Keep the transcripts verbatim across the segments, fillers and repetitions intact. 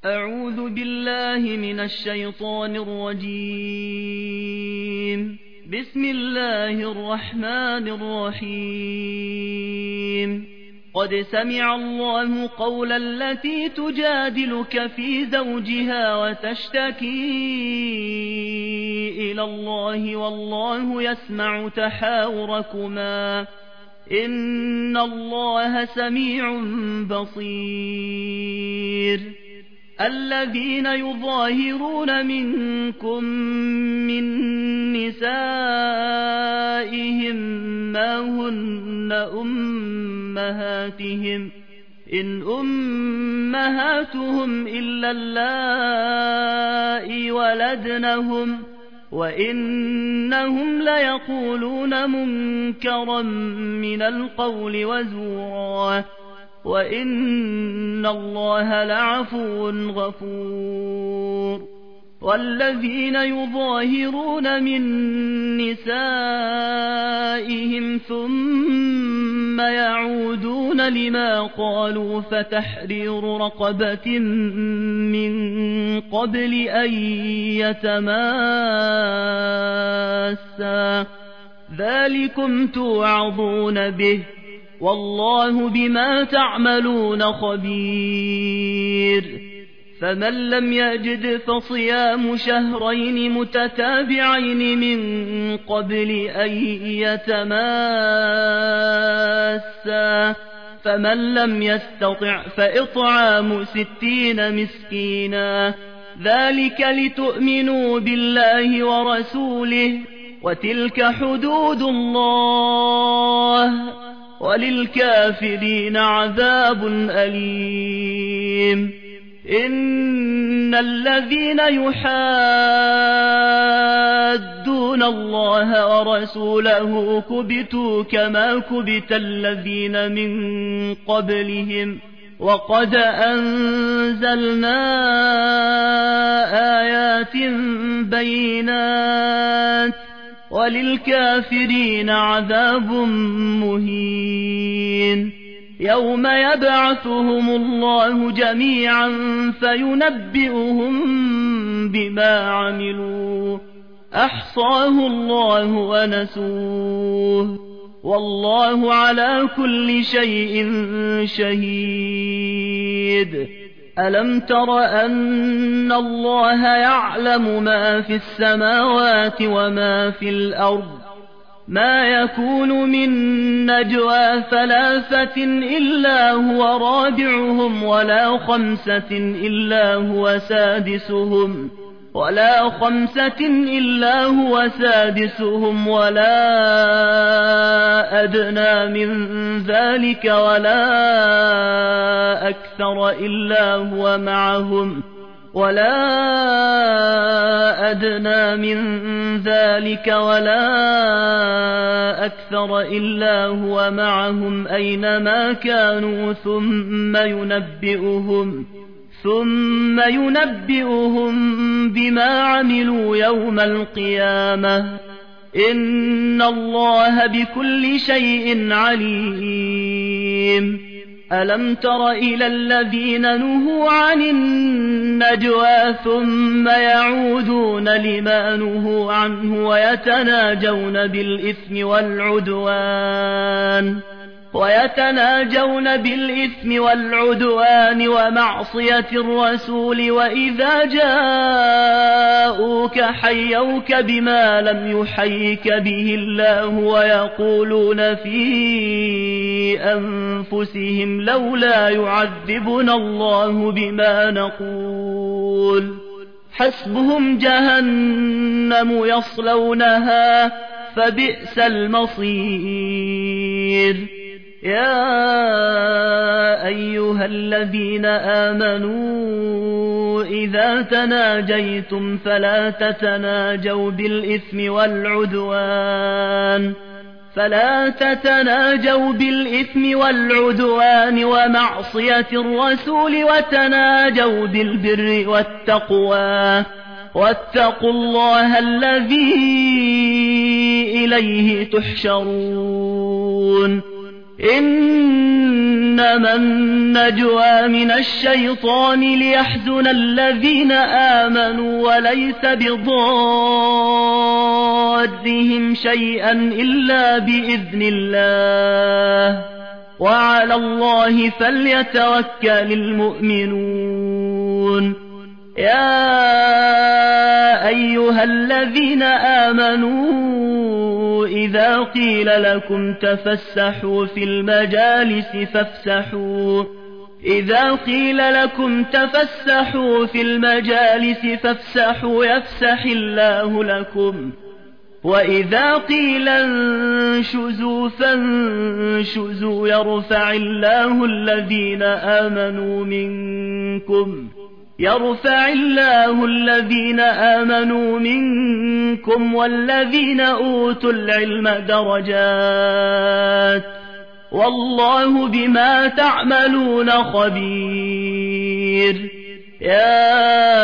أعوذ بالله من الشيطان الرجيم. بسم الله الرحمن الرحيم. قد سمع الله قول التي تجادلك في زوجها وتشتكي إلى الله والله يسمع تحاوركما إن الله سميع بصير. الذين يظاهرون منكم من نسائهم ما هن أمهاتهم إن أمهاتهم إلا اللائي ولدنهم وإنهم ليقولون منكرا من القول وزورا وإن الله لعفو غفور. والذين يظاهرون من نسائهم ثم يعودون لما قالوا فتحرير رقبة من قبل أن يتماسا ذلكم توعظون به والله بما تعملون خبير. فمن لم يجد فصيام شهرين متتابعين من قبل أن يتماسا فمن لم يستطع فإطعام ستين مسكينا ذلك لتؤمنوا بالله ورسوله وتلك حدود الله وللكافرين عذاب أليم. إن الذين يحادون الله ورسوله كبتوا كما كبت الذين من قبلهم وقد أنزلنا آيات بينات وللكافرين عذاب مهين. يوم يبعثهم الله جميعا فينبئهم بما عملوا أحصاه الله ونسوه والله على كل شيء شهيد. ألم تر أن الله يعلم ما في السماوات وما في الأرض ما يكون من نجوى ثلاثة إلا هو رابعهم ولا خمسة إلا هو سادسهم ولا خمسة إلا هو سادسهم ولا أدنى من ذلك ولا أكثر إلا هو معهم ولا أدنى من ذلك ولا أكثر إلا هو معهم أينما كانوا ثم ينبئهم ثم ينبئهم بما عملوا يوم القيامة إن الله بكل شيء عليم. ألم تر إلى الذين نهوا عن النجوى ثم يعودون لما نهوا عنه ويتناجون بالإثم والعدوان ويتناجون بالإثم والعدوان ومعصية الرسول وإذا جاءوك حيوك بما لم يحيك به الله ويقولون في أنفسهم لولا يعذبنا الله بما نقول حسبهم جهنم يصلونها فبئس المصير. يا أيها الذين آمنوا إذا تناجيتم فلا تتناجوا بالإثم والعدوان فلا تتناجوا بالإثم والعدوان ومعصية الرسول وتناجوا بالبر والتقوى واتقوا الله الذي إليه تحشرون. إن إنما النجوى من الشيطان ليحزن الذين آمنوا وليس بضارهم شيئا إلا بإذن الله وعلى الله فليتوكل المؤمنون. يا أيها الذين آمنوا إذا قيل لكم تفسحوا في المجالس فافسحوا إذا قيل لكم تفسحوا في المجالس فافسحوا يفسح الله لكم وإذا قيل انشزوا فانشزوا يرفع الله الذين آمنوا منكم يرفع الله الذين آمنوا منكم والذين أوتوا العلم درجات والله بما تعملون خبير. يا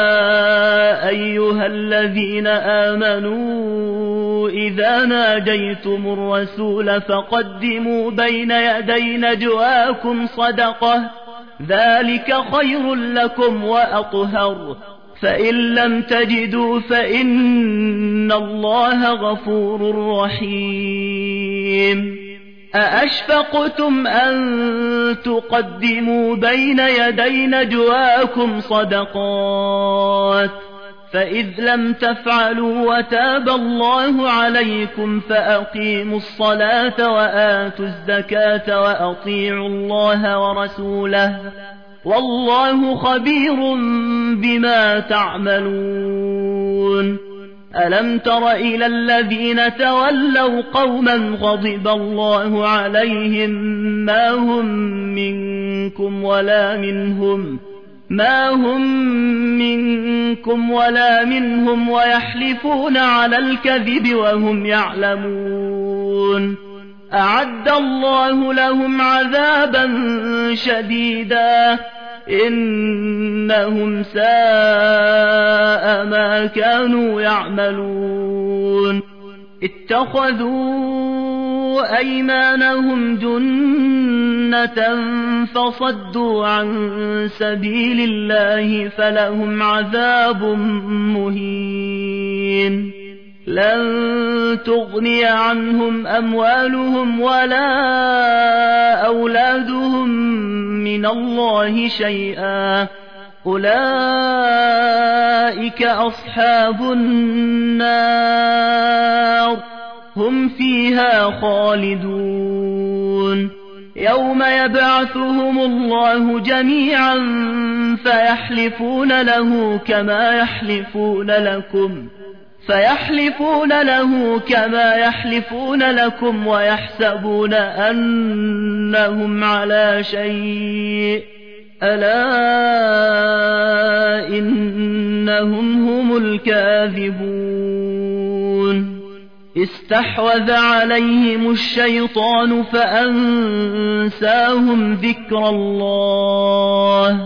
أيها الذين آمنوا إذا ناجيتم الرسول فقدموا بين يدي نجواكم صدقة ذلك خير لكم وأطهر فإن لم تجدوا فإن الله غفور رحيم. أأشفقتم أن تقدموا بين يدي نجواكم صدقات فإذ لم تفعلوا وتاب الله عليكم فأقيموا الصلاة وآتوا الزكاة وأطيعوا الله ورسوله والله خبير بما تعملون. ألم تر إلى الذين تولوا قوما غضب الله عليهم ما هم منكم ولا منهم ما هم منكم ولا منهم ويحلفون على الكذب وهم يعلمون أعد الله لهم عذابا شديدا إنهم ساء ما كانوا يعملون. اتخذوا أيمانهم جنة فصدوا عن سبيل الله فلهم عذاب مهين. لن تغني عنهم أموالهم ولا أولادهم من الله شيئا أولئك أصحاب النار هم فيها خالدون. يوم يبعثهم الله جميعا فيحلفون له كما يحلفون لكم فيحلفون له كما يحلفون لكم ويحسبون أنهم على شيء ألا إنهم هم الكاذبون. استحوذ عليهم الشيطان فأنساهم ذكر الله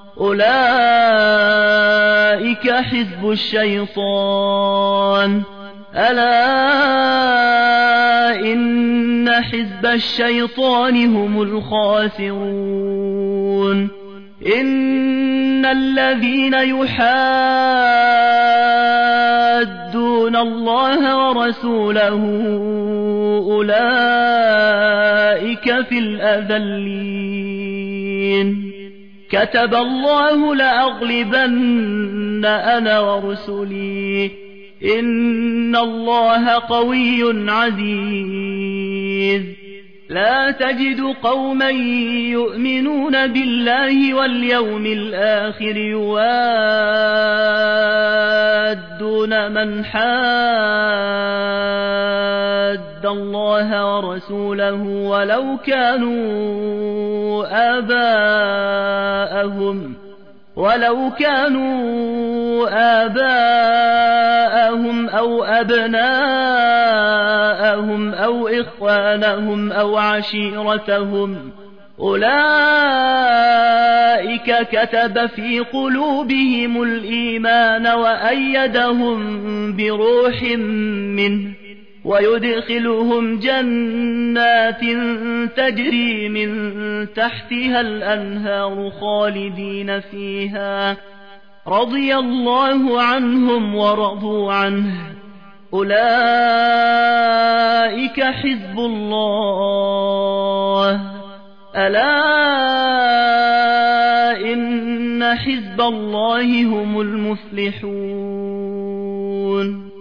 أولئك حزب الشيطان ألا إن حزب الشيطان هم الخاسرون. إن الذين يحادون الله ورسوله أولئك في الأذلين. كتب الله لأغلبن أنا ورسلي إن الله قوي عزيز. لا تجد قوما يؤمنون بالله واليوم الآخر يوادون من حاد الله ورسوله ولو كانوا آباءهم ولو كانوا آباءهم أو أبناءهم أو إخوانهم أو عشيرتهم أولئك كتب في قلوبهم الإيمان وأيدهم بروح منه ويدخلهم جنات تجري من تحتها الأنهار خالدين فيها رضي الله عنهم ورضوا عنه أولئك حزب الله ألا إن حزب الله هم المفلحون